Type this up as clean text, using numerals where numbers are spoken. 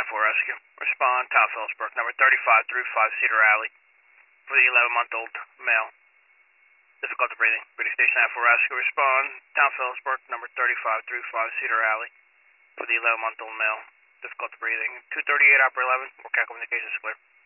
Rescue. Respond, Town Phillipsburg, number 35 through 5 Cedar Alley. For the 11-month-old male. Difficulty breathing. British Station 9 Rescue. Respond, Town Phillipsburg, number 35 through 5 Cedar Alley. For the 11-month-old male. Difficulty breathing. 238 Opera 11. More communications clear.